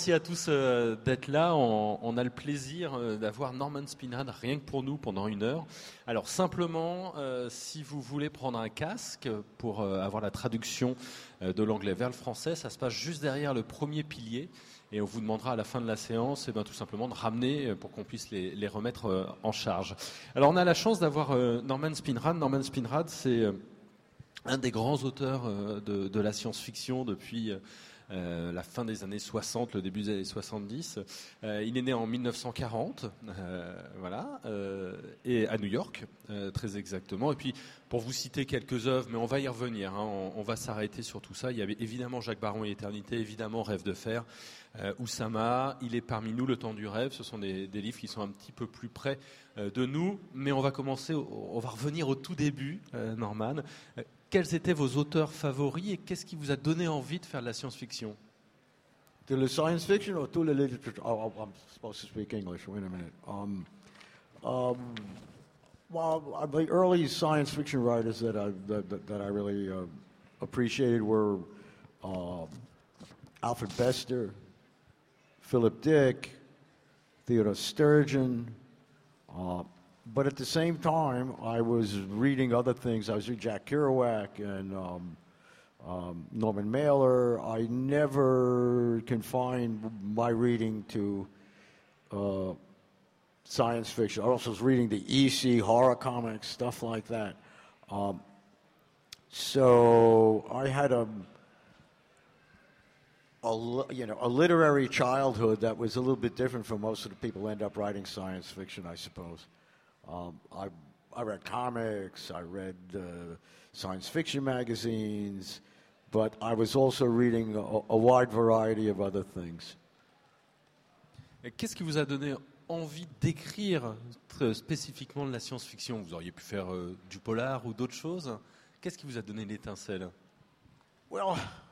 merci à tous d'être là. On a le plaisir d'avoir Norman Spinrad rien que pour nous pendant 1 heure. Alors simplement, si vous voulez prendre un casque pour avoir la traduction de l'anglais vers le français, ça se passe juste derrière le premier pilier. Et on vous demandera à la fin de la séance tout simplement de ramener pour qu'on puisse les remettre en charge. Alors on a la chance d'avoir Norman Spinrad. Norman Spinrad, c'est un des grands auteurs de la science-fiction depuis la fin des années 60, le début des années 70. Il est né en 1940, et à New York, très exactement. Et puis, pour vous citer quelques œuvres, mais on va y revenir, on va s'arrêter sur tout ça. Il y avait évidemment Jacques Baron et l'éternité, évidemment Rêve de fer, Oussama, Il est parmi nous, Le temps du rêve. Ce sont des livres qui sont un petit peu plus près de nous, mais on va revenir au tout début, Norman. Quels étaient vos auteurs favoris et qu'est-ce qui vous a donné envie de faire de la science-fiction? To the science fiction or to the literature? Oh, I'm supposed to speak English. Wait a minute. Well, the early science fiction writers that I really appreciated were Alfred Bester, Philip Dick, Theodore Sturgeon. But at the same time, I was reading other things. I was reading Jack Kerouac and Norman Mailer. I never confined my reading to science fiction. I also was reading the EC horror comics, stuff like that. So I had a literary childhood that was a little bit different from most of the people who end up writing science fiction, I suppose. I read comics, I read science fiction magazines, but I was also reading a wide variety of other things. Qu'est-ce qui vous a donné envie d'écrire spécifiquement de la science-fiction? Vous auriez pu faire du polar ou d'autres choses. Qu'est-ce qui vous a donné l'étincelle? Well,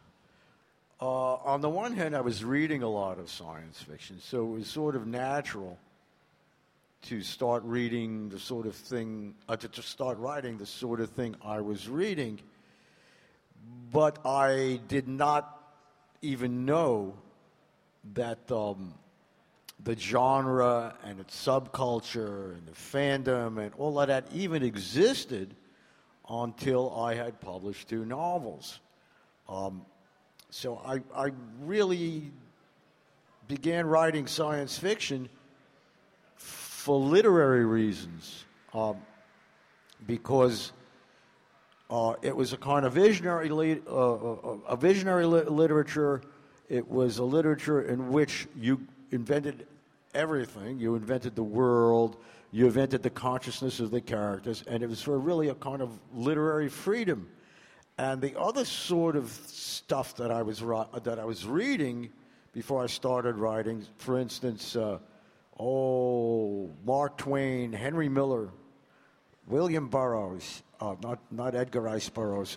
on the one hand, I was reading a lot of science fiction, so it was sort of natural to start reading the sort of thing, to start writing the sort of thing I was reading. But I did not even know that the genre and its subculture and the fandom and all of that even existed until I had published 2 novels. So I really began writing science fiction for literary reasons, because it was a kind of visionary literature. It was a literature in which you invented everything. You invented the world. You invented the consciousness of the characters, and it was for really a kind of literary freedom. And the other sort of stuff that I was reading before I started writing, for instance. Mark Twain, Henry Miller, William Burroughs, not Edgar Rice Burroughs,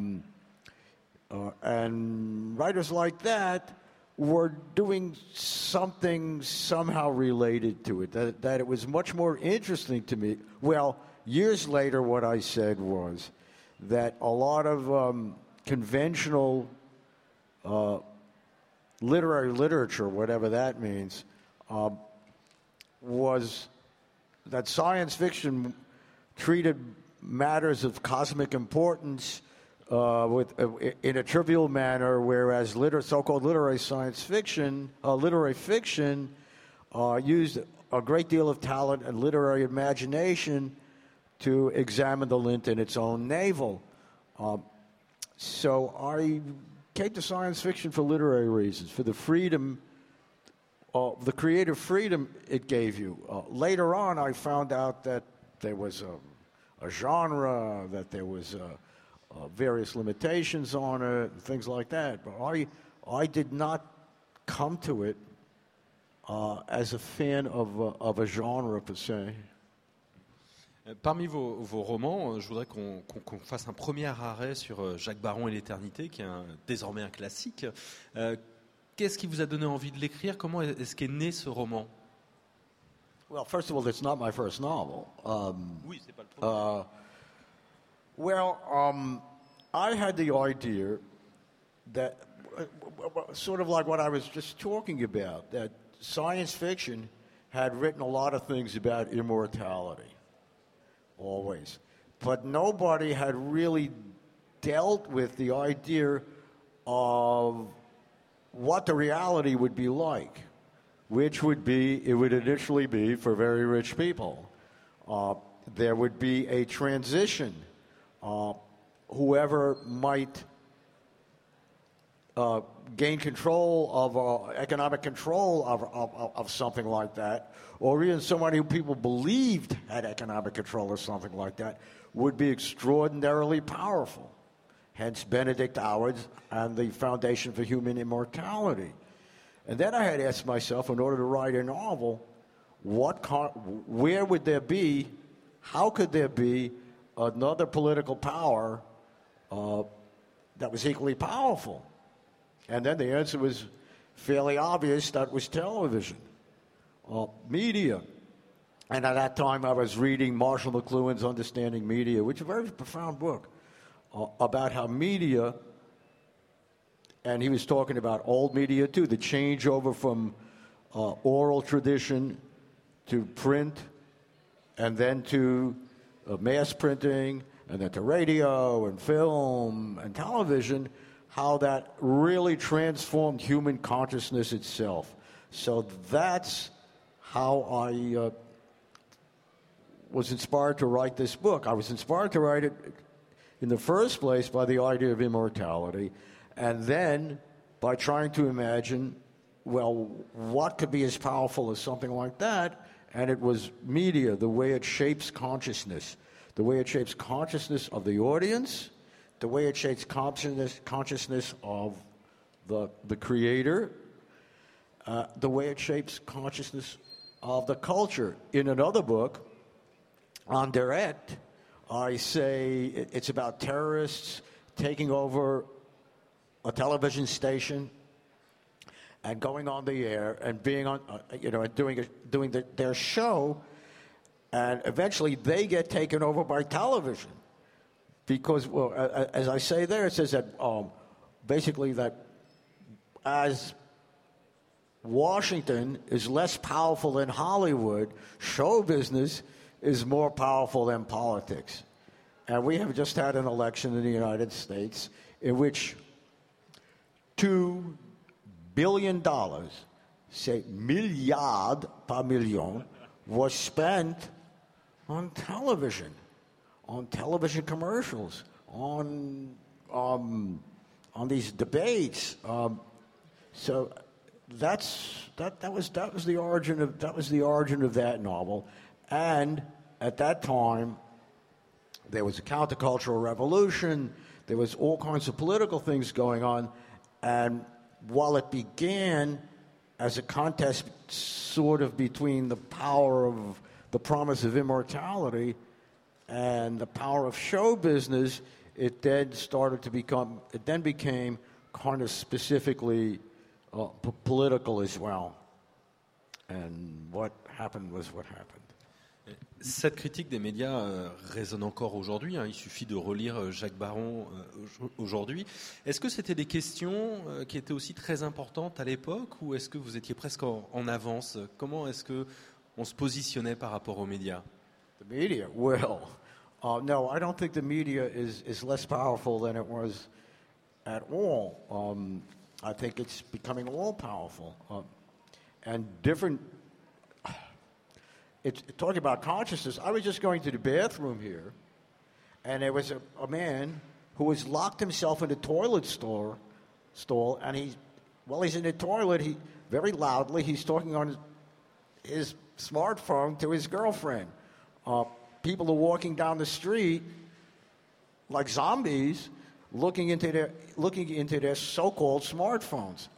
and writers like that were doing something somehow related to it, that it was much more interesting to me. Well, years later, what I said was that a lot of conventional literary literature, whatever that means, was that science fiction treated matters of cosmic importance in a trivial manner, whereas so-called literary fiction used a great deal of talent and literary imagination to examine the lint in its own navel. So I came to science fiction for literary reasons, for the freedom, the creative freedom it gave you. Later on, I found out that there was a genre, that there was various limitations on it, and things like that. But I did not come to it as a fan of a genre per se. Parmi vos romans, je voudrais qu'on fasse un premier arrêt sur Jacques Baron et l'éternité, qui est désormais un classique. Qu'est-ce qui vous a donné envie de l'écrire? Comment est-ce qu'est né ce roman? Well, first of all, it's not my first novel. Oui, c'est pas le premier. I had the idea that sort of like what I was just talking about, that science fiction had written a lot of things about immortality, always. But nobody had really dealt with the idea of what the reality would be like, which would be, it would initially be for very rich people. There would be a transition. Whoever might gain control of economic control of something like that, or even somebody who people believed had economic control or something like that, would be extraordinarily powerful. Hence Benedict Howard's and the Foundation for Human Immortality. And then I had asked myself, in order to write a novel, where would there be, how could there be another political power that was equally powerful? And then the answer was fairly obvious, that was television, media. And at that time I was reading Marshall McLuhan's Understanding Media, which is a very profound book, about how media, and he was talking about old media too, the changeover from oral tradition to print, and then to mass printing, and then to radio and film and television, how that really transformed human consciousness itself. So that's how I was inspired to write this book. I was inspired to write it in the first place by the idea of immortality, and then by trying to imagine, well, what could be as powerful as something like that? And it was media, the way it shapes consciousness, the way it shapes consciousness of the audience, the way it shapes consciousness of the creator, the way it shapes consciousness of the culture. In another book, On Direct, I say it's about terrorists taking over a television station and going on the air and being on, doing their show, and eventually they get taken over by television. Because, well, as I say there, it says that basically that as Washington is less powerful than Hollywood, show business is more powerful than politics. And we have just had an election in the United States in which $2 billion, say milliard par million, was spent on television commercials, on these debates. So that was the origin of that novel. And at that time, there was a countercultural revolution. There was all kinds of political things going on. And while it began as a contest sort of between the power of the promise of immortality and the power of show business, it then became kind of specifically political as well. And what happened was what happened. Cette critique des médias résonne encore aujourd'hui. Il suffit de relire Jacques Baron aujourd'hui. Est-ce que c'était des questions qui étaient aussi très importantes à l'époque, ou est-ce que vous étiez presque en avance? Comment est-ce que on se positionnait par rapport aux médias? The media? Well, no, I don't think the media is less powerful than it was at all. I think it's becoming all powerful and different. It's talking about consciousness. I was just going to the bathroom here, and there was a man who has locked himself in the toilet stall, and he's in the toilet, he very loudly, he's talking on his smartphone to his girlfriend. People are walking down the street like zombies, looking into their so-called smartphones.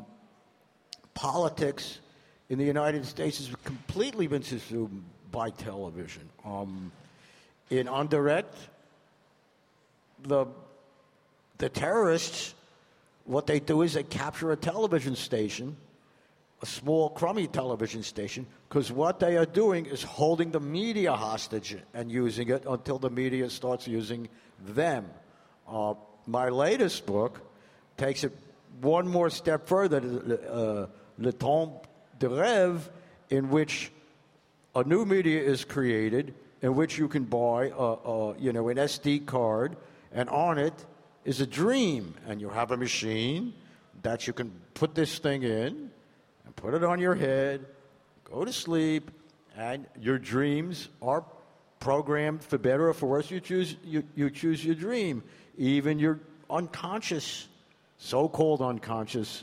Politics in the United States has completely been subsumed by television. In On Direct, the terrorists, what they do is they capture a television station, a small, crummy television station, because what they are doing is holding the media hostage and using it until the media starts using them. My latest book takes it one more step further, Le Temps de Rêve, in which a new media is created, in which you can buy an SD card, and on it is a dream, and you have a machine that you can put this thing in and put it on your head, go to sleep, and your dreams are programmed for better or for worse. You choose your dream. Even your unconscious, so-called unconscious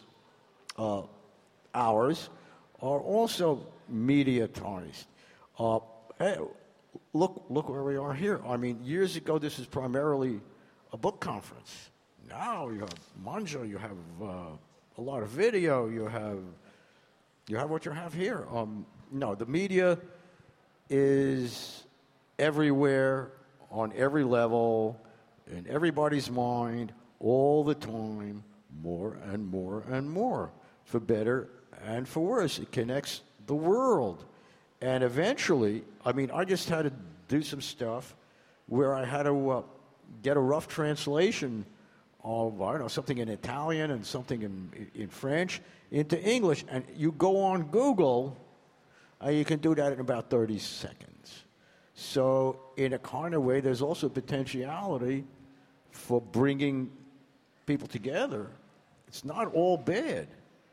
hours are also mediatized. Hey, look where we are here. I mean, years ago, this is primarily a book conference. Now you have Manjo, you have a lot of video, you have what you have here. No, the media is everywhere, on every level, in everybody's mind, all the time, more and more and more, for better and for worse. It connects the world. And eventually, I mean, I just had to do some stuff where I had to get a rough translation of, I don't know, something in Italian and something in French into English. And you go on Google, you can do that in about 30 seconds. So in a kind of way, there's also potentiality for bringing people together. It's not all bad.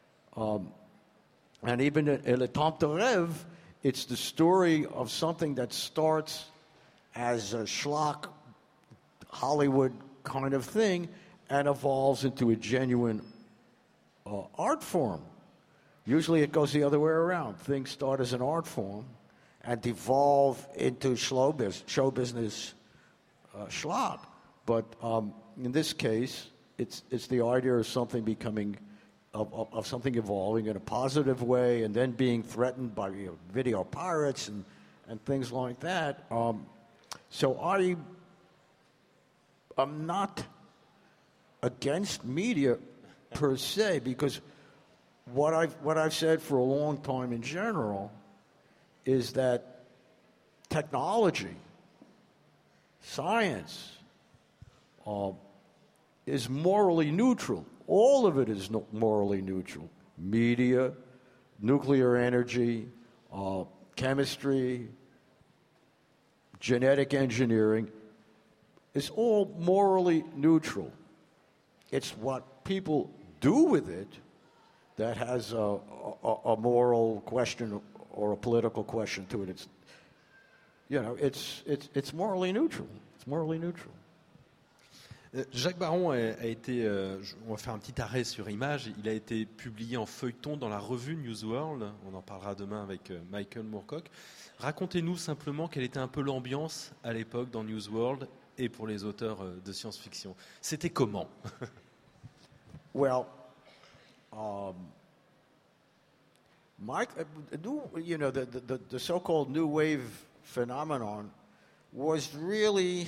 And even in Le Temps de Rêve, it's the story of something that starts as a schlock Hollywood kind of thing and evolves into a genuine art form. Usually it goes the other way around. Things start as an art form and devolve into show business schlock. But in this case, it's the idea of something becoming, of something evolving in a positive way and then being threatened by video pirates and things like that. So I'm not against media per se, because what I've said for a long time in general is that technology, science, is morally neutral. All of it is morally neutral. Media, nuclear energy, chemistry, genetic engineering is all morally neutral. It's what people do with it that has a moral question or a political question to it. It's morally neutral. It's morally neutral. Jacques Baron a été, on va faire un petit arrêt sur image, il a été publié en feuilleton dans la revue News World, on en parlera demain avec Michael Moorcock. Racontez-nous simplement quelle était un peu l'ambiance à l'époque dans News World et pour les auteurs de science-fiction. C'était comment? Well, the so-called new wave phenomenon was really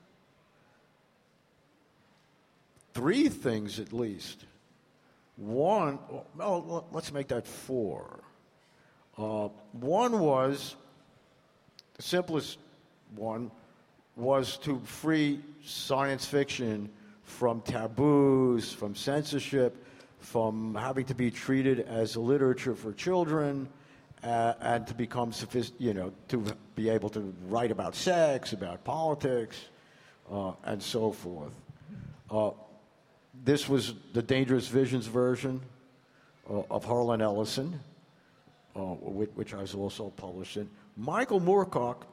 three things at least. One, let's make that four. One was, the simplest one, was to free science fiction from taboos, from censorship, from having to be treated as a literature for children, and to become to be able to write about sex, about politics, and so forth. This was the Dangerous Visions version of Harlan Ellison, which I was also published in. Michael Moorcock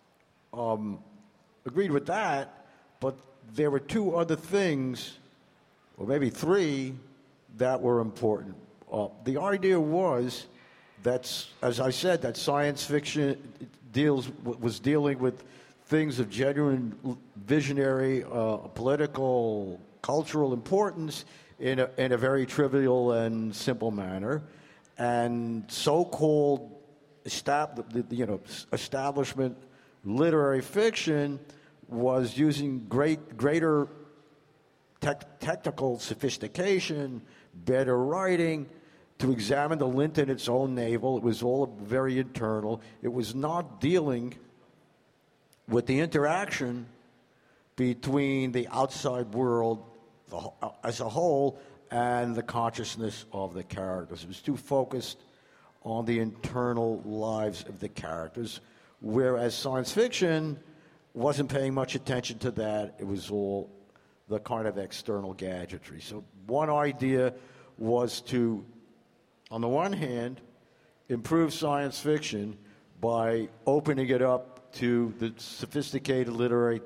agreed with that, but there were two other things, or maybe three, that were important. The idea was that, as I said, that science fiction was dealing with things of genuine visionary, political, cultural importance in a very trivial and simple manner, and so-called establishment literary fiction was using greater technical sophistication, better writing, to examine the lint in its own navel. It was all very internal. It was not dealing with the interaction between the outside world as a whole and the consciousness of the characters. It was too focused on the internal lives of the characters, whereas science fiction wasn't paying much attention to that. It was all the kind of external gadgetry. So one idea was to, on the one hand, improve science fiction by opening it up to the sophisticated literary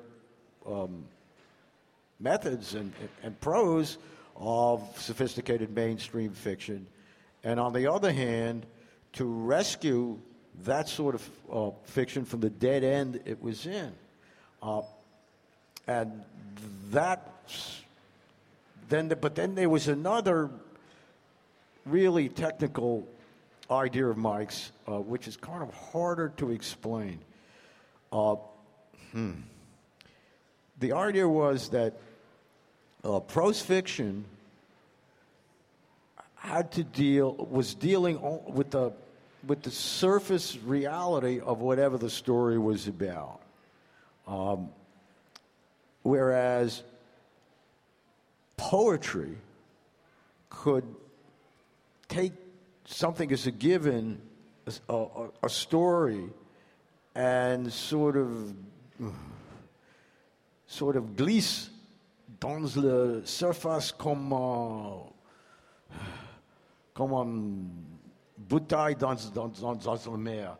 methods and prose of sophisticated mainstream fiction, and on the other hand, to rescue that sort of fiction from the dead end it was in. And that's but then there was another really technical idea of Mike's, which is kind of harder to explain. The idea was that prose fiction was dealing with the surface reality of whatever the story was about. Whereas poetry could take something as a given, a story, and sort of glisse dans la surface comme une bouteille dans la mer.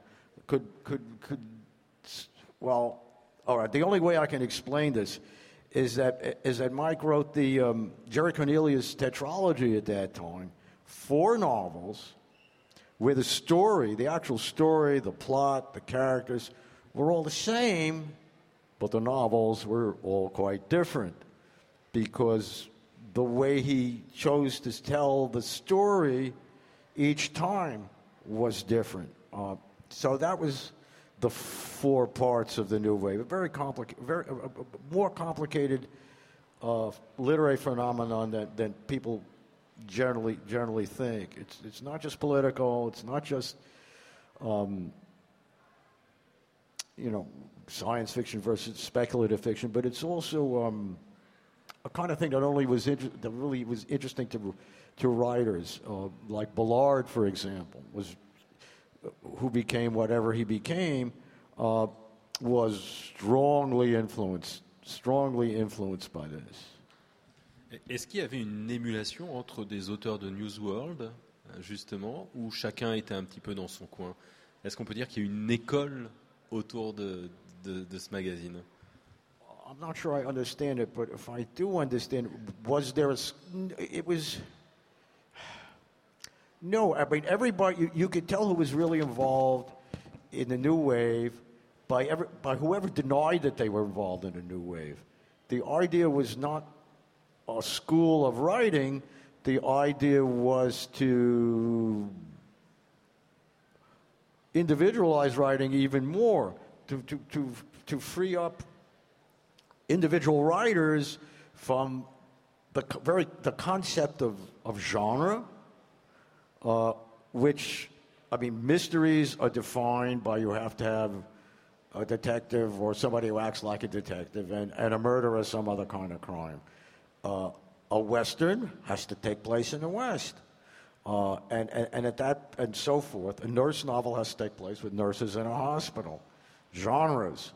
Well, all right, the only way I can explain this is that Mike wrote the Jerry Cornelius tetralogy at that time, 4 novels, where the story, the actual story, the plot, the characters were all the same, but the novels were all quite different because the way he chose to tell the story each time was different. So that was the 4 parts of the New Wave. A very complicated, more complicated literary phenomenon than people generally think. It's not just political. It's not just science fiction versus speculative fiction, but it's also a kind of thing that really was interesting to writers, like Ballard, for example, who became whatever he became, was strongly influenced by this. Est-ce qu'il y avait une émulation entre des auteurs de News World, justement, où chacun était un petit peu dans son coin? Est-ce qu'on peut dire qu'il y a une école autour de ce magazine? I'm not sure I understand it, but if I do understand, no, I mean, everybody, you could tell who was really involved in the New Wave by whoever denied that they were involved in the New Wave. The idea was not a school of writing. The idea was to individualize writing even more, to free up individual writers from the concept of genre, which, I mean, mysteries are defined by you have to have a detective or somebody who acts like a detective and a murder or some other kind of crime. A Western has to take place in the West. And so forth. A nurse novel has to take place with nurses in a hospital. Genres.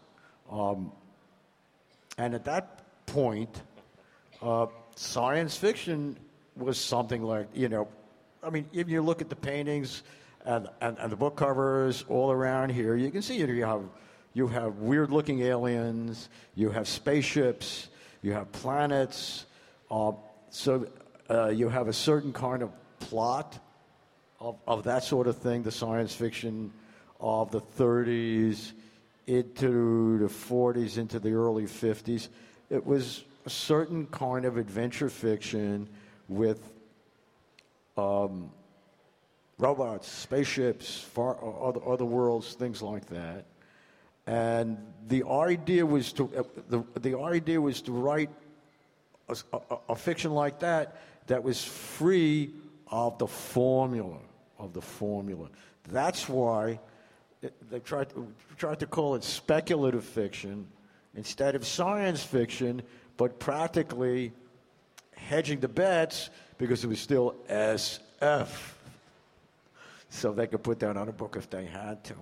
And at that point, science fiction was something like, I mean, if you look at the paintings and the book covers all around here, you can see you have weird-looking aliens, you have spaceships, you have planets. So you have a certain kind of plot of that sort of thing, the science fiction of the 30s into the 40s, into the early 50s. It was a certain kind of adventure fiction with robots, spaceships, other worlds, things like that. And the idea was to write a fiction like that was free of the formula. That's why they tried to call it speculative fiction instead of science fiction, but practically hedging the bets because it was still SF. So they could put that on a book if they had to.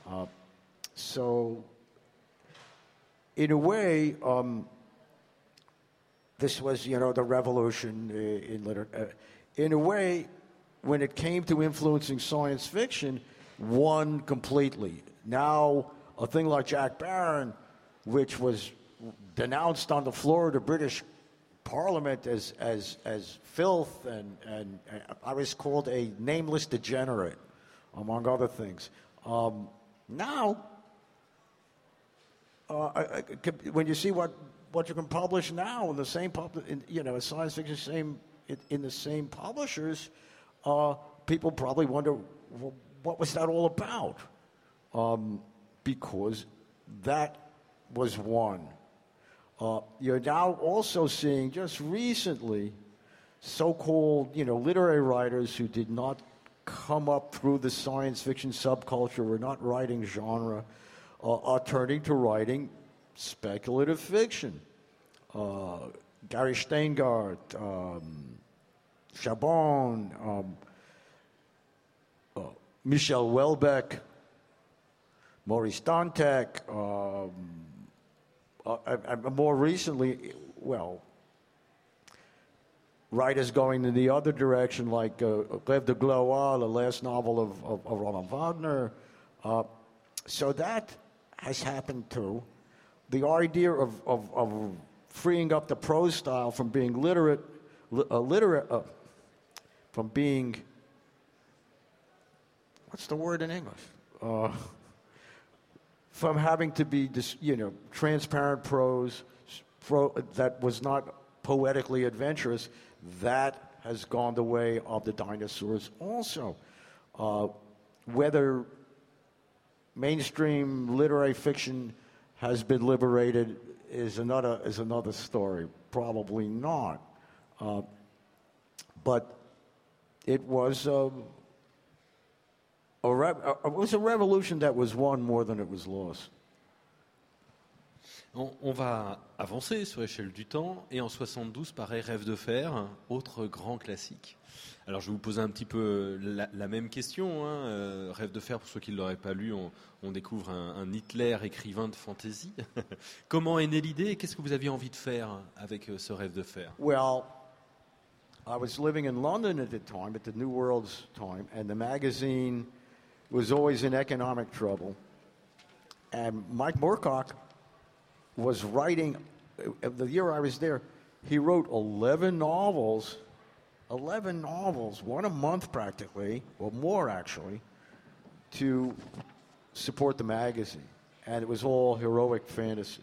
So, in a way, this was, the revolution in literature. In a way, when it came to influencing science fiction, won completely. Now, a thing like Jack Barron, which was denounced on the floor of the British Parliament as filth, and I was called a nameless degenerate, among other things. Now, when you see what you can publish now in the same science fiction in the same publishers, people probably wonder, well, what was that all about? Because that was one. You're now also seeing, just recently, so-called, literary writers who did not come up through the science fiction subculture, were not writing genre, are turning to writing speculative fiction. Gary Steingart, Chabon, Michel Houellebecq, Maurice Dantek, more recently, writers going in the other direction, like Rêve de Gloire, the last novel of Roland Wagner. So that has happened too. The idea of freeing up the prose style from being from being, what's the word in English? From having to be, transparent prose that was not poetically adventurous, that has gone the way of the dinosaurs also. Whether mainstream literary fiction has been liberated is another story. Probably not. But it was a revolution that was won more than it was lost. On va avancer sur l'échelle du temps, et en 72 paraît Rêve de fer, autre grand classique. Alors je vais vous poser un petit peu la même question. Rêve de fer, pour ceux qui ne l'auraient pas lu, on découvre un Hitler écrivain de fantasy. Comment est née l'idée et qu'est-ce que vous aviez envie de faire avec ce Rêve de fer? Well, I was living in London at the time, at the New World's time, and the magazine was always in economic trouble. And Mike Moorcock was writing, the year I was there, he wrote 11 novels, one a month practically, or more actually, to support the magazine. And it was all heroic fantasy.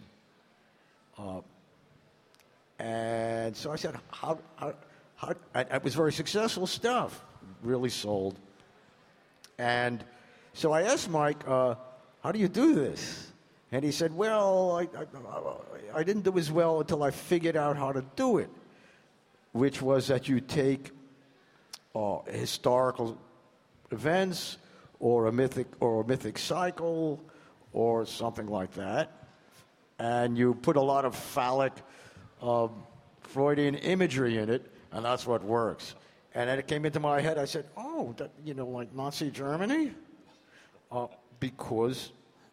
And so I said, it was very successful stuff, really sold. And so I asked Mike, how do you do this? And he said, well, I didn't do as well until I figured out how to do it, which was that you take historical events or a mythic cycle or something like that, and you put a lot of phallic Freudian imagery in it, and that's what works. And then it came into my head. I said, like Nazi Germany? Because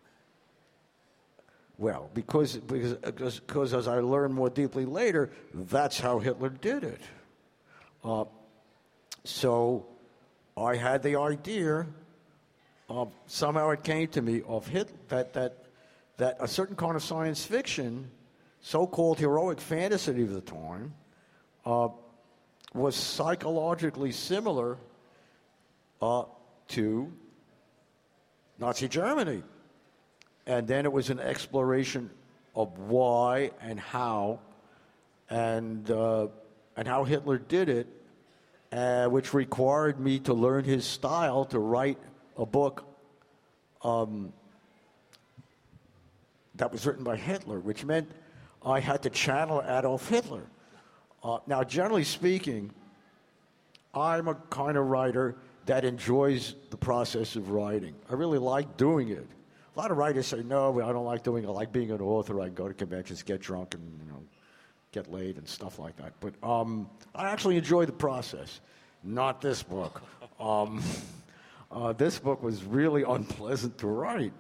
as I learned more deeply later, that's how Hitler did it. So I had the idea, somehow it came to me, of that a certain kind of science fiction, so-called heroic fantasy of the time, was psychologically similar to Nazi Germany. And then it was an exploration of why and how Hitler did it, which required me to learn his style to write a book that was written by Hitler, which meant I had to channel Adolf Hitler. Now, generally speaking, I'm a kind of writer that enjoys the process of writing. I really like doing it. A lot of writers say, no, I don't like doing it. I like being an author. I go to conventions, get drunk, and get laid and stuff like that. But I actually enjoy the process, not this book. This book was really unpleasant to write.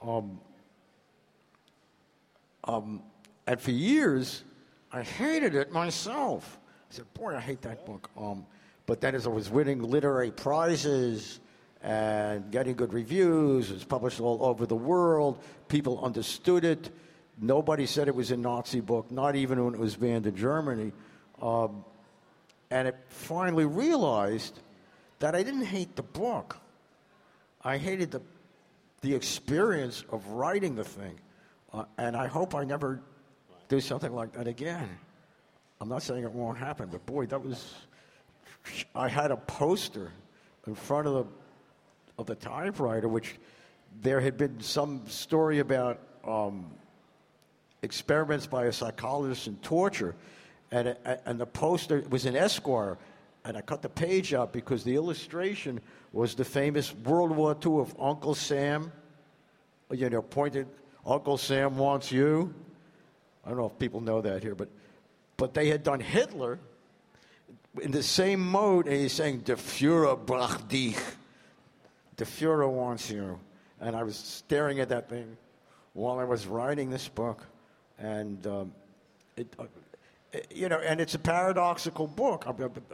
And for years, I hated it myself. I said, boy, I hate that book. But then as I was winning literary prizes and getting good reviews, it was published all over the world, people understood it. Nobody said it was a Nazi book, not even when it was banned in Germany. And it finally realized that I didn't hate the book. I hated the experience of writing the thing. And I hope I never do something like that again. I'm not saying it won't happen, but boy, I had a poster in front of the typewriter, which there had been some story about experiments by a psychologist in torture, and the poster was in Esquire, and I cut the page out because the illustration was the famous World War II of Uncle Sam, pointed, Uncle Sam wants you. I don't know if people know that here, but they had done Hitler in the same mode, and he's saying, Der Führer braucht dich. The Führer wants you. And I was staring at that thing while I was writing this book. And, and it's a paradoxical book.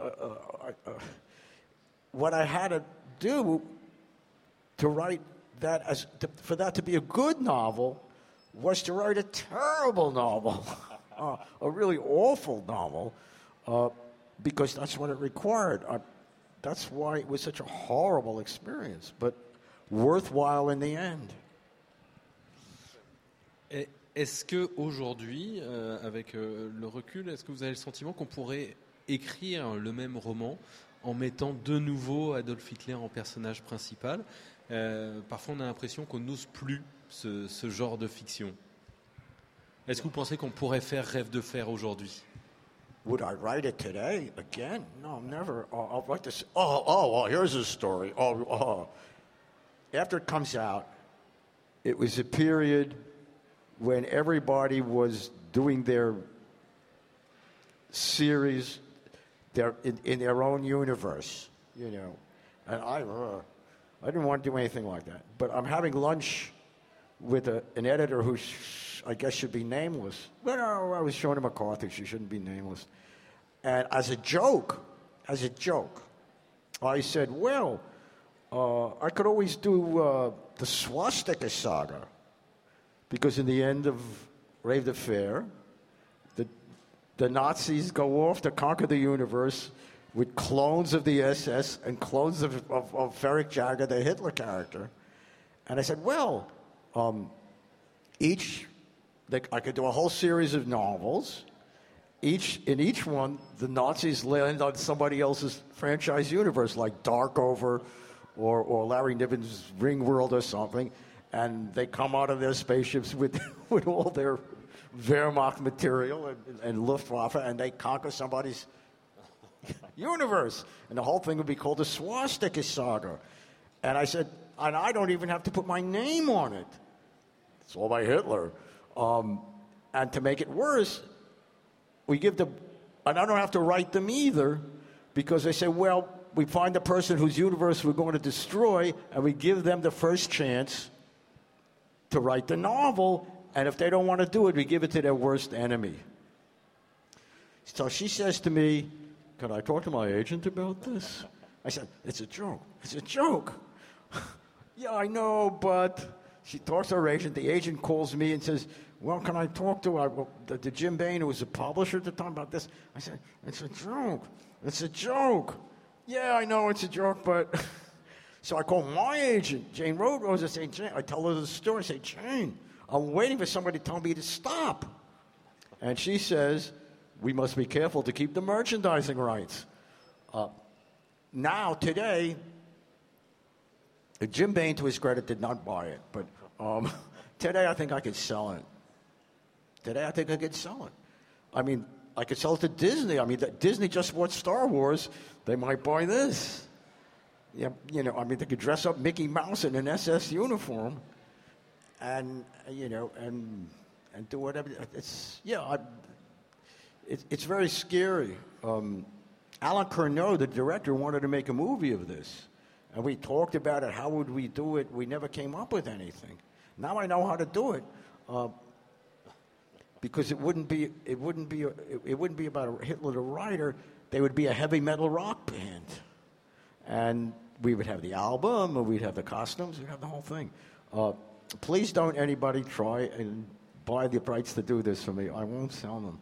What I had to do to write that, for that to be a good novel, was to write a terrible novel, a really awful novel, because that's what it required. That's why it was such a horrible experience, but worthwhile in the end. Est-ce qu'aujourd'hui, avec le recul, est-ce que vous avez le sentiment qu'on pourrait écrire le même roman en mettant de nouveau Adolf Hitler en personnage principal? Parfois, on a l'impression qu'on n'ose plus ce genre de fiction. Est-ce que vous pensez qu'on pourrait faire Rêve de fer aujourd'hui? Would I write it today again? No, never. I'll write this. Well, here's a story. After it comes out, it was a period when everybody was doing their series in their own universe, And I didn't want to do anything like that. But I'm having lunch with an editor who I guess should be nameless. Well, no, I was showing him McCarthy. She shouldn't be nameless. And as a joke, I said, well, I could always do the Swastika Saga. Because in the end of Rave the Fair, the Nazis go off to conquer the universe with clones of the SS and clones of Ferenc Jagger, the Hitler character. And I said, well, I could do a whole series of novels. In each one, the Nazis land on somebody else's franchise universe, like Darkover or Larry Niven's Ringworld or something. And they come out of their spaceships with all their Wehrmacht material and Luftwaffe, and they conquer somebody's universe. And the whole thing would be called the Swastika Saga. And I said, and I don't even have to put my name on it. It's all by Hitler. And to make it worse, and I don't have to write them either, because they say, well, we find the person whose universe we're going to destroy, and we give them the first chance to write the novel, and if they don't want to do it, we give it to their worst enemy. So she says to me, can I talk to my agent about this? I said, it's a joke. It's a joke. Yeah, I know, but she talks to her agent. The agent calls me and says, well, can I talk to the Jim Bain, who was a publisher at the time, about this? I said, it's a joke. It's a joke. Yeah, I know it's a joke, but... So I call my agent, Jane Rose, and say, Jane, I tell her the story. I say, Jane, I'm waiting for somebody to tell me to stop. And she says, we must be careful to keep the merchandising rights. Now, today, Jim Bain, to his credit, did not buy it. But today I think I could sell it. I mean, I could sell it to Disney. I mean, Disney just bought Star Wars. They might buy this. Yeah, they could dress up Mickey Mouse in an SS uniform, and do whatever. it's very scary. Alan Corneau, the director, wanted to make a movie of this. And we talked about it. How would we do it? We never came up with anything. Now I know how to do it. Because it wouldn't be about Hitler the writer. They would be a heavy metal rock band. And we would have the album, or we'd have the costumes, we'd have the whole thing. Please don't anybody try and buy the rights to do this for me. I won't sell them.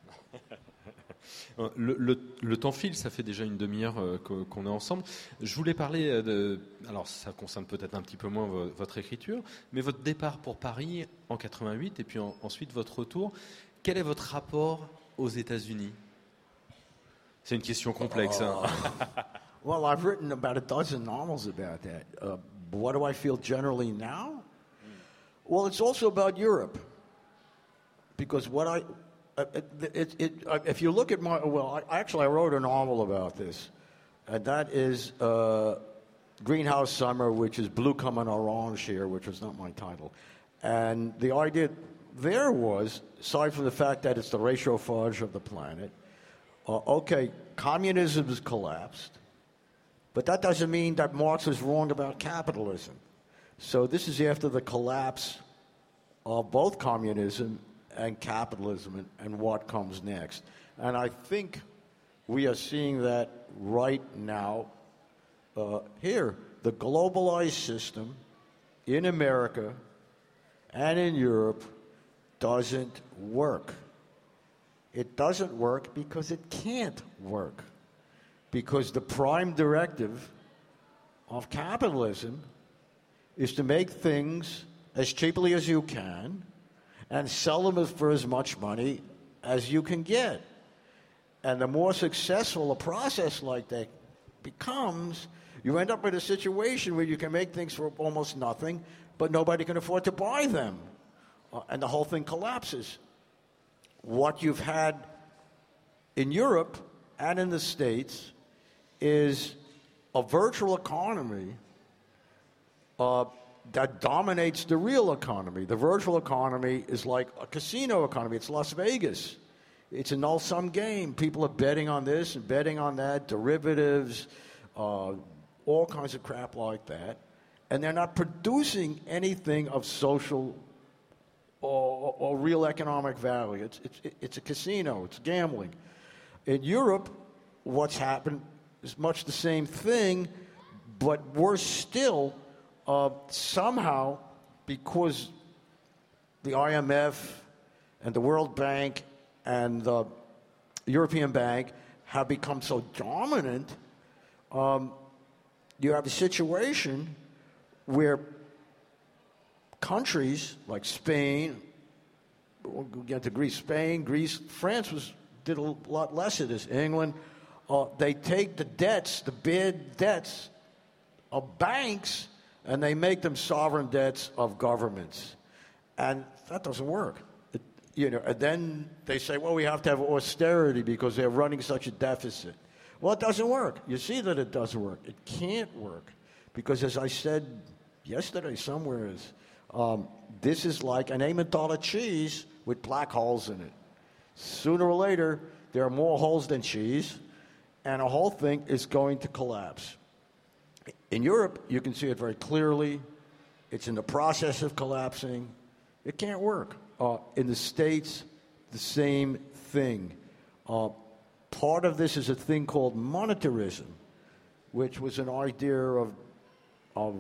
Le temps file, ça fait déjà une demi-heure qu'on est ensemble. Je voulais parler alors ça concerne peut-être un petit peu moins votre écriture, mais votre départ pour Paris en 88 et puis ensuite votre retour. Quel est votre rapport aux États-Unis? C'est une question complexe. Hein. Well, I've written about a dozen novels about that. What do I feel generally now? Well, it's also about Europe. Because if you look at I wrote a novel about this. And that is Greenhouse Summer, which is Blue Coming Orange here, which was not my title. And the idea there was, aside from the fact that it's the réchauffage of the planet, communism has collapsed. But that doesn't mean that Marx was wrong about capitalism. So this is after the collapse of both communism and capitalism and what comes next. And I think we are seeing that right now here. The globalized system in America and in Europe doesn't work. It doesn't work because it can't work. Because the prime directive of capitalism is to make things as cheaply as you can and sell them for as much money as you can get. And the more successful a process like that becomes, you end up in a situation where you can make things for almost nothing, but nobody can afford to buy them. And the whole thing collapses. What you've had in Europe and in the States is a virtual economy that dominates the real economy. The virtual economy is like a casino economy. It's Las Vegas. It's a null-sum game. People are betting on this and betting on that, derivatives, all kinds of crap like that. And they're not producing anything of social or real economic value. It's a casino. It's gambling. In Europe, what's happened is much the same thing, but worse still, somehow, because the IMF and the World Bank and the European Bank have become so dominant, you have a situation where countries like Spain, we'll get to Greece, France did a lot less of this, England, they take the bad debts of banks, and they make them sovereign debts of governments. And that doesn't work. And then they say, well, we have to have austerity because they're running such a deficit. Well, it doesn't work. You see that it doesn't work. It can't work. Because as I said yesterday somewhere, this is like an Emmentaler cheese with black holes in it. Sooner or later, there are more holes than cheese, and the whole thing is going to collapse. In Europe, you can see it very clearly. It's in the process of collapsing. It can't work. In the States, the same thing. Part of this is a thing called monetarism, which was an idea of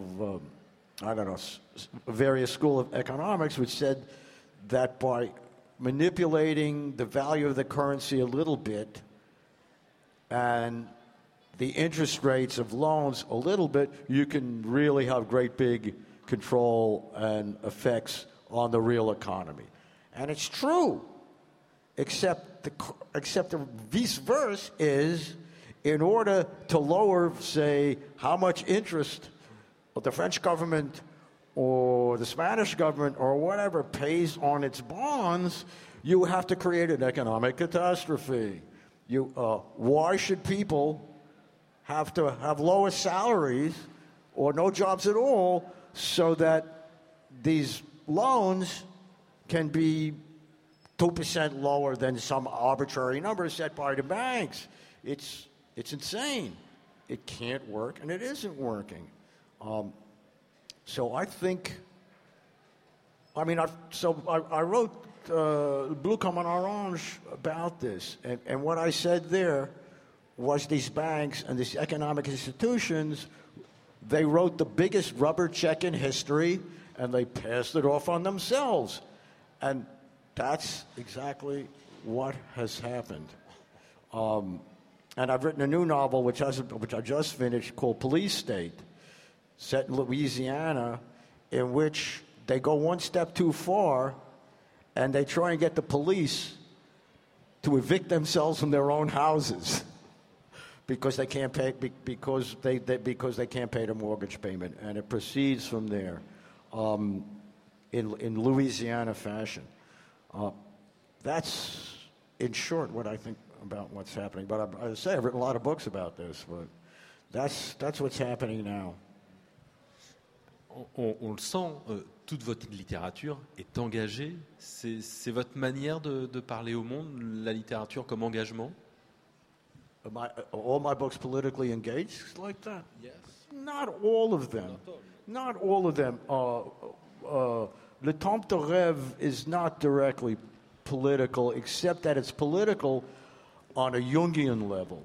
various school of economics, which said that by manipulating the value of the currency a little bit and the interest rates of loans a little bit, you can really have great big control and effects on the real economy. And it's true, except the vice versa is, in order to lower, say, how much interest the French government or the Spanish government or whatever pays on its bonds, you have to create an economic catastrophe. Why should people have to have lower salaries or no jobs at all so that these loans can be 2% lower than some arbitrary number set by the banks. It's insane. It can't work, and it isn't working. So I think, I wrote Blue comme un orange about this, and what I said there was these banks and these economic institutions, they wrote the biggest rubber check in history, and they passed it off on themselves. And that's exactly what has happened. And I've written a new novel, which I just finished, called Police State, set in Louisiana, in which they go one step too far, and they try and get the police to evict themselves from their own houses because they can't pay because they can't pay the mortgage payment, and it proceeds from there in Louisiana fashion. That's, in short, what I think about what's happening. But I say I've written a lot of books about this, but that's what's happening now. On le sent, toute votre littérature est engagée. C'est votre manière de parler au monde, la littérature comme engagement? All my books politically engaged like that? Yes. Not all of them. Not all of them. Le Temps de Rêve is not directly political, except that it's political on a Jungian level.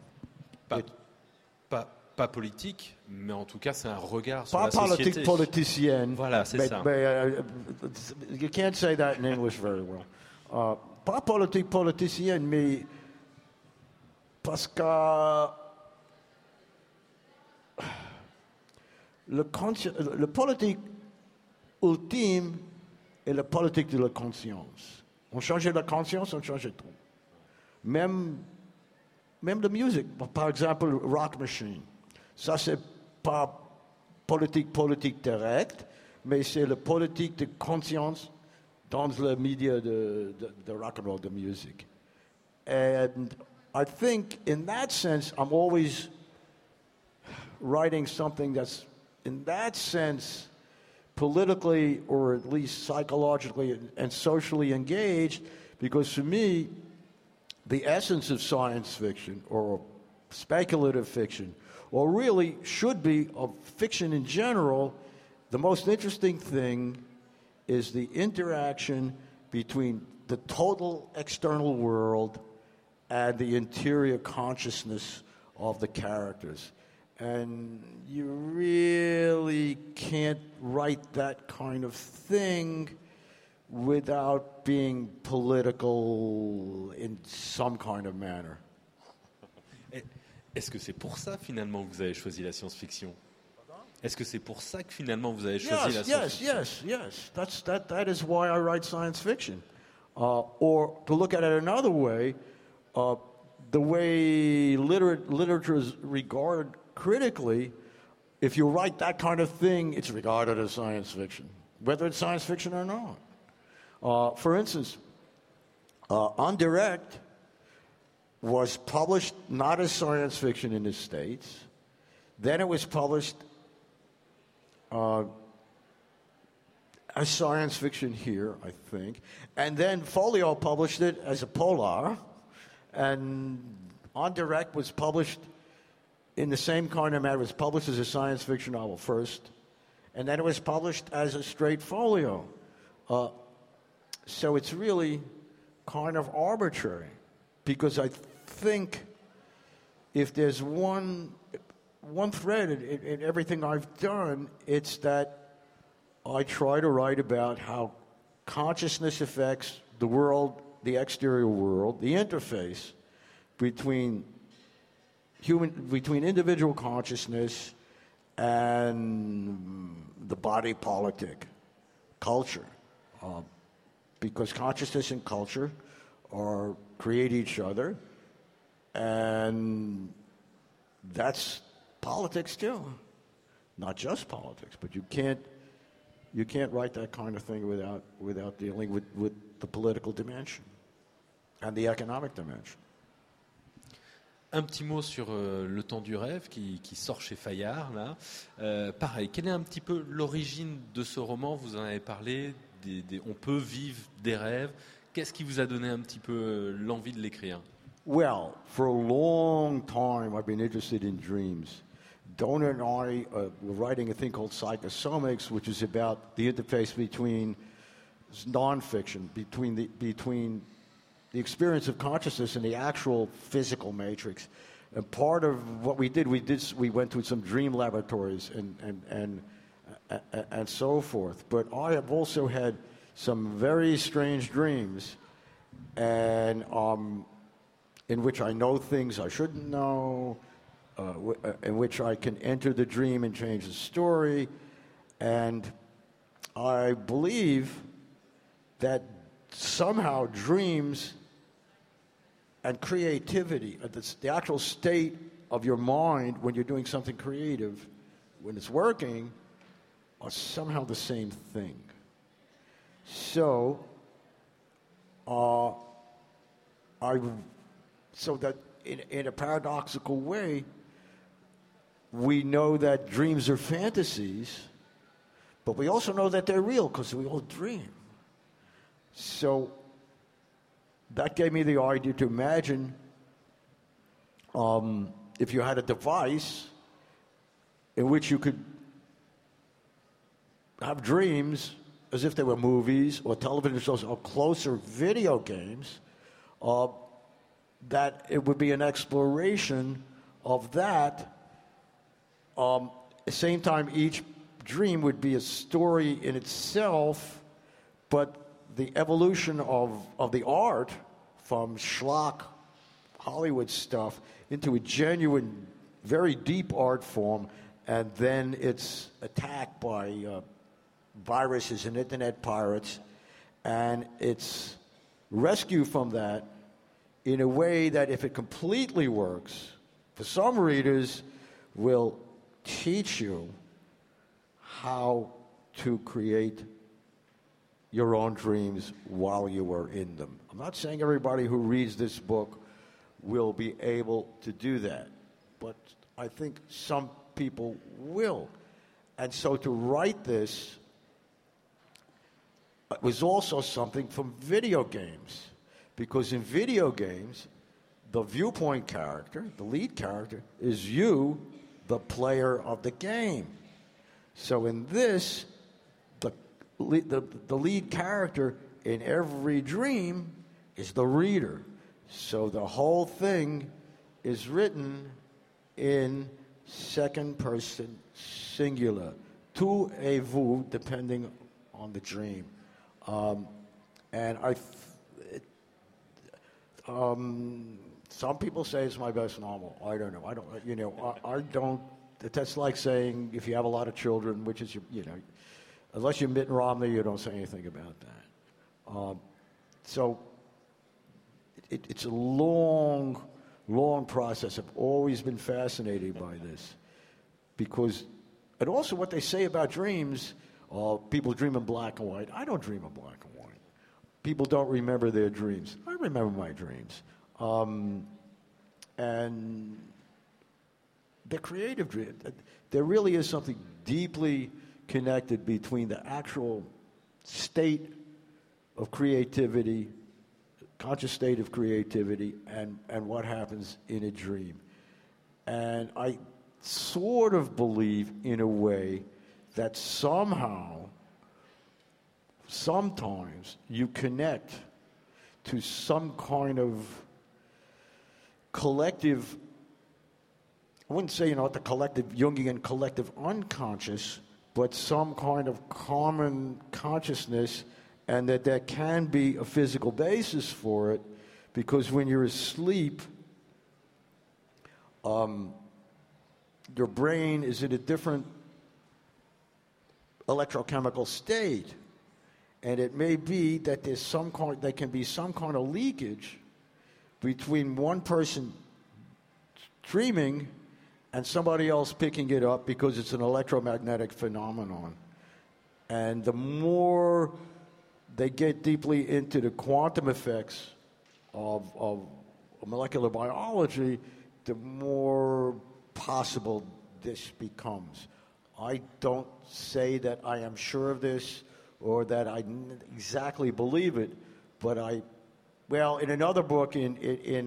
Pas politique, mais en tout cas, c'est un regard sur Pas la société. politique politicienne. Voilà, c'est ça. You can't say that in English very well. Pas politique politicienne, mais parce que le politique ultime est la politique de la conscience. On changeait la conscience, on changeait tout. Même la musique, par exemple, Rock Machine. Ça, c'est pas politique directe, mais c'est la politique de conscience dans le milieu de rock and roll, de musique. And I think in that sense, I'm always writing something that's, in that sense, politically or at least psychologically and socially engaged, because for me, the essence of science fiction or speculative fiction, or really should be of fiction in general, the most interesting thing is the interaction between the total external world and the interior consciousness of the characters. And you really can't write that kind of thing without being political in some kind of manner. Est-ce que c'est pour ça, finalement, que vous avez choisi la science-fiction? Est-ce que c'est pour ça que, finalement, vous avez choisi la science-fiction? Yes. That is why I write science fiction. Or, to look at it another way, the way literature is regarded critically, if you write that kind of thing, it's regarded as science fiction, whether it's science fiction or not. For instance, On Direct was published not as science fiction in the States. Then it was published as science fiction here, I think. And then Folio published it as a polar. And On Direct was published in the same kind of manner. It was published as a science fiction novel first. And then it was published as a straight folio. So it's really kind of arbitrary. Because I think if there's one thread in everything I've done, it's that I try to write about how consciousness affects the world, the exterior world, the interface between individual consciousness and the body politic, culture. Because consciousness and culture create each other, and that's politics too. Not just politics, but you can't write that kind of thing without dealing with the political dimension and the economic dimension. Un petit mot sur Le Temps du Rêve qui sort chez Fayard là. Pareil, quelle est un petit peu l'origine de ce roman? Vous en avez parlé. On peut vivre des rêves. Qu'est-ce qui vous a donné un petit peu l'envie de l'écrire? Well, for a long time, I've been interested in dreams. Donna and I were writing a thing called Psychosomics, which is about the interface between nonfiction, between the experience of consciousness and the actual physical matrix. And part of what we did, we went to some dream laboratories and so forth. But I have also had some very strange dreams, and in which I know things I shouldn't know, in which I can enter the dream and change the story. And I believe that somehow dreams and creativity, the actual state of your mind when you're doing something creative, when it's working, are somehow the same thing. So, so that in a paradoxical way, we know that dreams are fantasies, but we also know that they're real because we all dream. So that gave me the idea to imagine if you had a device in which you could have dreams as if they were movies or television shows or closer video games, that it would be an exploration of that. At the same time, each dream would be a story in itself, but the evolution of the art from schlock Hollywood stuff into a genuine, very deep art form, and then it's attacked by viruses and internet pirates, and it's rescue from that in a way that, if it completely works, for some readers, will teach you how to create your own dreams while you are in them. I'm not saying everybody who reads this book will be able to do that, but I think some people will. And so to write this was also something from video games, because in video games, the viewpoint character, the lead character, is you, the player of the game. So in this, the lead character in every dream is the reader. So the whole thing is written in second person singular, tu et vous, depending on the dream. And some people say it's my best novel. I don't know. I don't. That's like saying if you have a lot of children, which is unless you're Mitt Romney, you don't say anything about that. So it's a long process. I've always been fascinated by this, because, and also what they say about dreams. People dream in black and white. I don't dream in black and white. People don't remember their dreams. I remember my dreams. And the creative dream, there really is something deeply connected between the actual state of creativity, conscious state of creativity, and what happens in a dream. And I sort of believe, in a way, that somehow, sometimes, you connect to some kind of collective, I wouldn't say, the collective Jungian collective unconscious, but some kind of common consciousness, and that there can be a physical basis for it, because when you're asleep, your brain is in a different electrochemical state, and it may be that there can be some kind of leakage between one person dreaming and somebody else picking it up, because it's an electromagnetic phenomenon. And the more they get deeply into the quantum effects of molecular biology, the more possible this becomes. I don't say that I am sure of this or that I exactly believe it, But in another book, in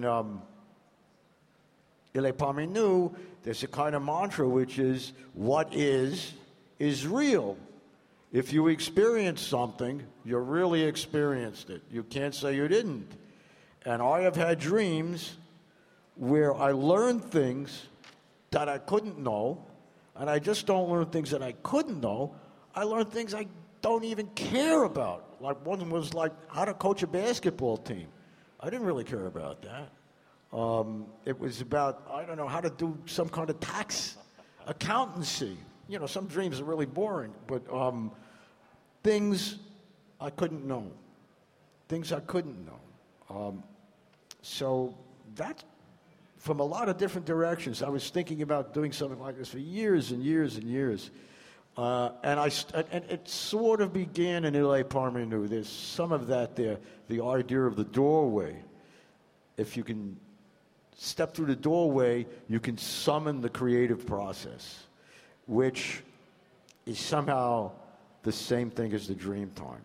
Il est parmi nous, there's a kind of mantra which is, what is real. If you experience something, you really experienced it. You can't say you didn't. And I have had dreams where I learned things that I couldn't know, and I just don't learn things that I couldn't know. I learned things I don't even care about. Like one was like how to coach a basketball team. I didn't really care about that. It was about, I don't know, how to do some kind of tax accountancy. You know, some dreams are really boring, but things I couldn't know. Things I couldn't know. So that, from a lot of different directions, I was thinking about doing something like this for years and years and years. And it sort of began in Il est parmi nous. There's some of that there, the idea of the doorway. If you can step through the doorway, you can summon the creative process, which is somehow the same thing as the dream time.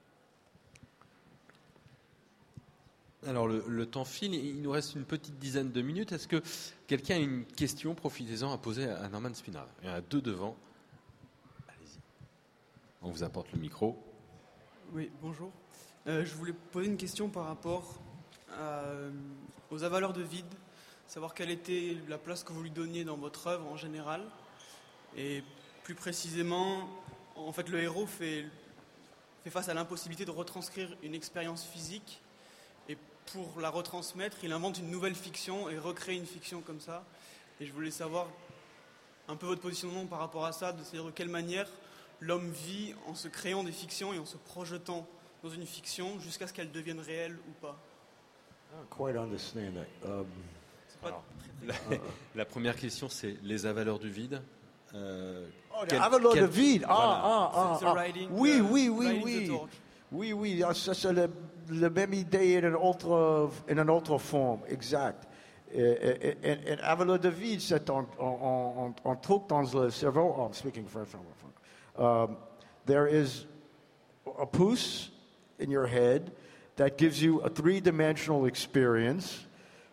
Alors le temps file, il nous reste une petite dizaine de minutes. Est-ce que quelqu'un a une question, profitez-en, à poser à Norman Spinrad? Il y en a deux devant. Allez-y. On vous apporte le micro. Oui, bonjour. Je voulais poser une question par rapport aux avaleurs de vide, savoir quelle était la place que vous lui donniez dans votre œuvre en général, et plus précisément, en fait, le héros fait face à l'impossibilité de retranscrire une expérience physique, et pour la retransmettre, il invente une nouvelle fiction et recrée une fiction comme ça. Et je voulais savoir un peu votre positionnement par rapport à ça, c'est-à-dire de quelle manière l'homme vit en se créant des fictions et en se projetant dans une fiction jusqu'à ce qu'elle devienne réelle ou pas. I don't quite understand that. La première question, c'est les avaleurs du vide. Les avaleurs de vide. Oui. Oui, ça c'est la même idée in an autre forme, exact. Et avaleur de vide, c'est un truc dans le cerveau. Oh, I'm speaking French. There is a pouce in your head that gives you a three-dimensional experience.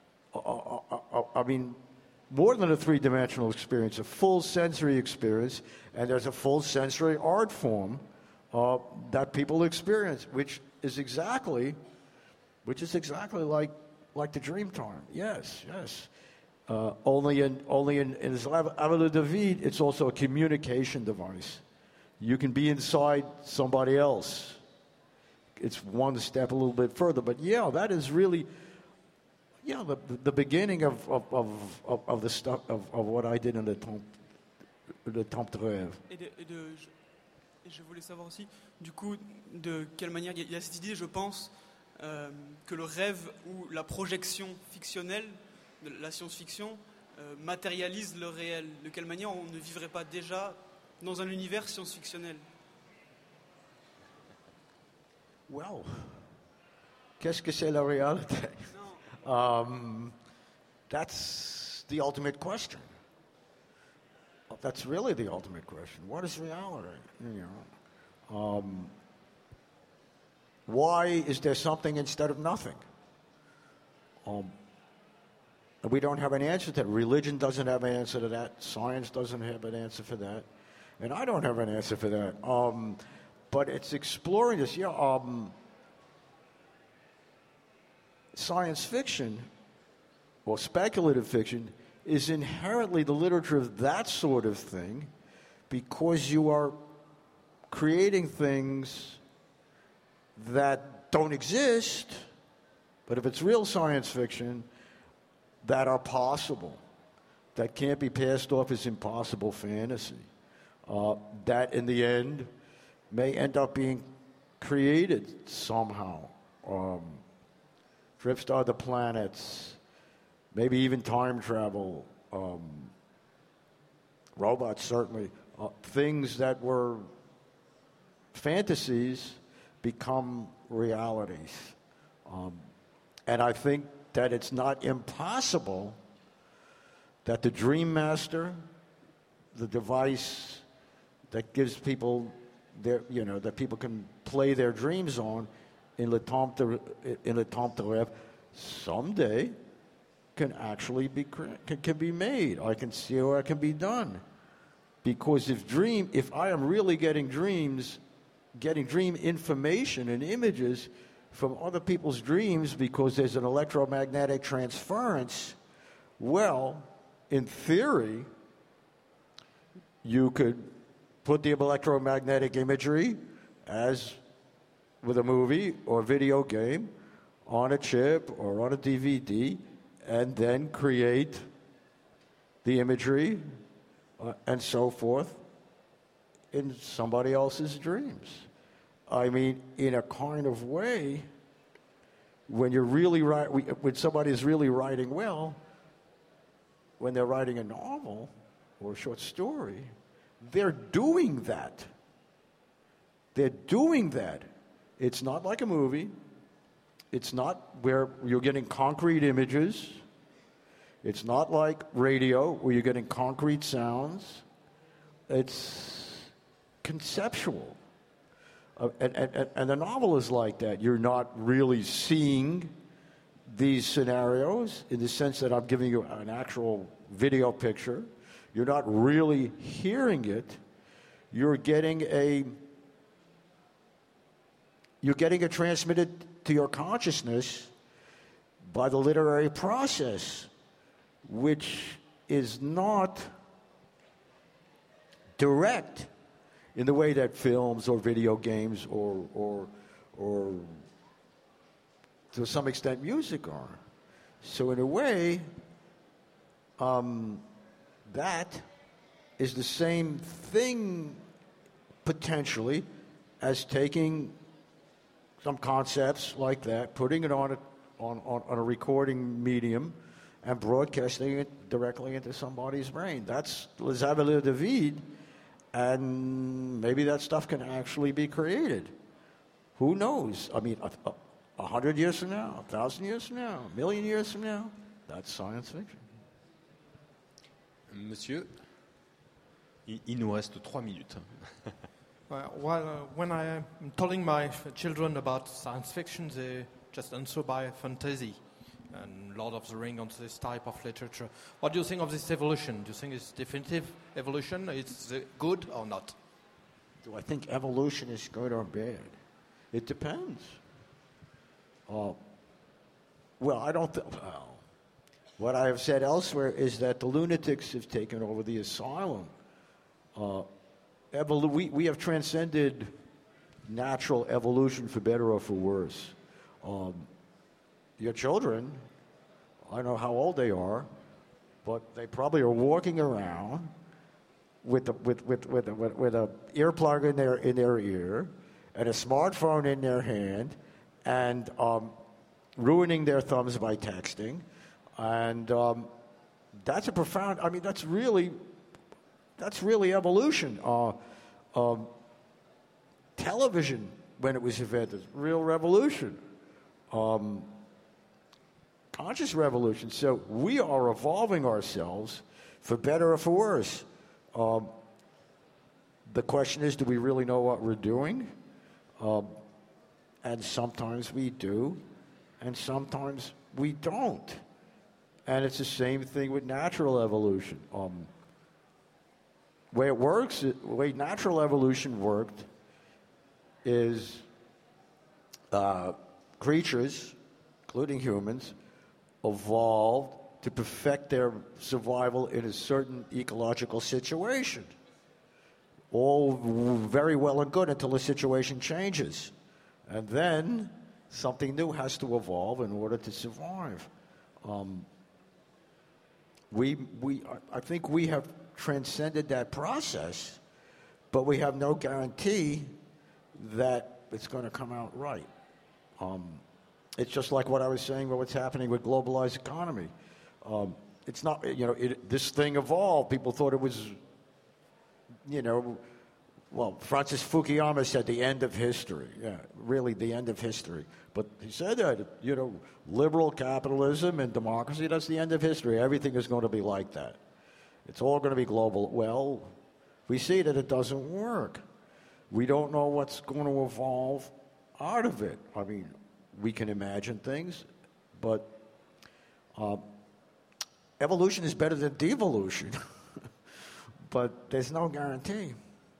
I mean, more than a three-dimensional experience, a full sensory experience, and there's a full sensory art form that people experience, which is exactly like the dream time. Yes. Only in Avaleur de Vide, it's also a communication device. You can be inside somebody else. It's one step a little bit further, but yeah, that is really, the beginning of the stuff of what I did in the Temps de Rêve. Et je voulais savoir aussi, du coup, de quelle manière il y a cette idée, je pense, que le rêve ou la projection fictionnelle, de la science-fiction, matérialise le réel. De quelle manière on ne vivrait pas déjà dans un univers science-fictionnel? Well, qu'est-ce que c'est la réalité? That's the ultimate question. That's really the ultimate question. What is reality? Why is there something instead of nothing? We don't have an answer to that. Religion doesn't have an answer to that. Science doesn't have an answer for that. And I don't have an answer for that. But it's exploring this. Science fiction, or speculative fiction, is inherently the literature of that sort of thing because you are creating things that don't exist, but if it's real science fiction, that are possible, that can't be passed off as impossible fantasy, that in the end may end up being created somehow. Trips to other planets, maybe even time travel, robots certainly, things that were fantasies become realities. And I think that it's not impossible that the Dream Master, the device that gives people that people can play their dreams on, in Le Temps de Rêve someday can actually can be made. I can see how it can be done. Because if I am really getting dream information and images from other people's dreams because there's an electromagnetic transference, well, in theory, you could put the electromagnetic imagery as with a movie or video game on a chip or on a DVD and then create the imagery and so forth in somebody else's dreams. I mean, in a kind of way, when somebody's really writing well, when they're writing a novel or a short story, they're doing that. They're doing that. It's not like a movie. It's not where you're getting concrete images. It's not like radio where you're getting concrete sounds. It's conceptual. And the novel is like that. You're not really seeing these scenarios in the sense that I'm giving you an actual video picture. You're not really hearing it. You're getting it transmitted to your consciousness by the literary process, which is not direct in the way that films or video games or to some extent music are. So in a way, that is the same thing potentially as taking some concepts like that, putting it on a recording medium and broadcasting it directly into somebody's brain. That's Les Avaleurs de Vide, and maybe that stuff can actually be created. Who knows? I mean, 100 years from now, 1,000 years from now, 1,000,000 years from now, that's science fiction. Monsieur, il nous reste 3 minutes. When I am telling my children about science fiction, they just answer by fantasy and Lord of the Rings on this type of literature. What do you think of this evolution? Do you think it's definitive evolution? It's good or not? Do I think evolution is good or bad? It depends. I don't think... What I have said elsewhere is that the lunatics have taken over the asylum. We have transcended natural evolution for better or for worse. Your children, I don't know how old they are, but they probably are walking around with a earplug in their ear and a smartphone in their hand and ruining their thumbs by texting. And that's a profound, I mean, that's really evolution. Television, when it was invented, real revolution. Conscious revolution. So we are evolving ourselves for better or for worse. The question is, do we really know what we're doing? And sometimes we do, and sometimes we don't. And it's the same thing with natural evolution. The way natural evolution worked is creatures, including humans, evolved to perfect their survival in a certain ecological situation. All very well and good until the situation changes. And then something new has to evolve in order to survive. I think we have transcended that process, but we have no guarantee that it's going to come out right. It's just like what I was saying about what's happening with globalized economy. It's not, this thing evolved. People thought it was, Francis Fukuyama said the end of history. Yeah, really the end of history. But he said that, liberal capitalism and democracy, that's the end of history. Everything is going to be like that. It's all going to be global. Well, we see that it doesn't work. We don't know what's going to evolve out of it. I mean, we can imagine things, but evolution is better than devolution. But there's no guarantee.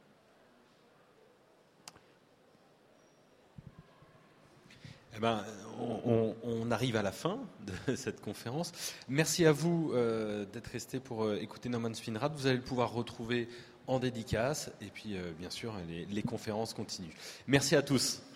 Eh ben, on arrive à la fin de cette conférence. Merci à vous d'être restés pour écouter No Man's Spinrad. Vous allez le pouvoir retrouver en dédicace et puis bien sûr les conférences continuent. Merci à tous.